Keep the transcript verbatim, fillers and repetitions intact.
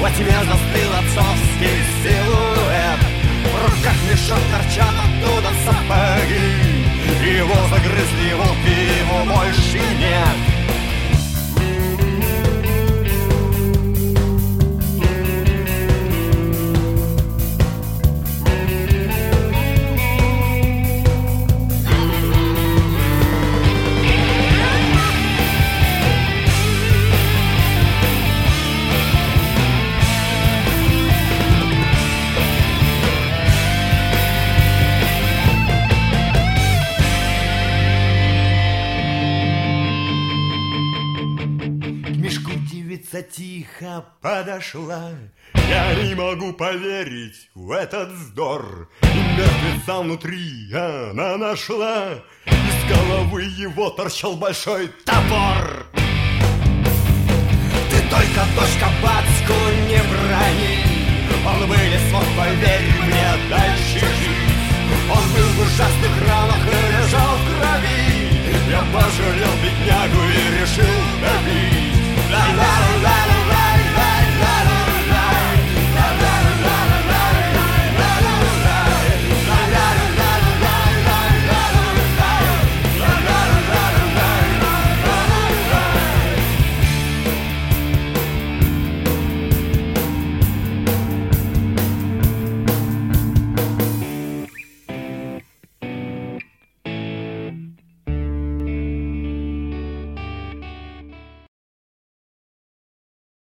во тьме застыл отцовский силуэт. В руках мешок, торчат оттуда сапоги. Его загрызли волки, его больше нет. Тихо подошла. Я не могу поверить в этот вздор. И мертвеца внутри она нашла. Из головы его торчал большой топор. Ты только, дочка, батьку не брани. Он вылез, смог, поверь мне, дальше жить. Он был в ужасных ранах и лежал в крови. Я пожалел беднягу и решил добить. La la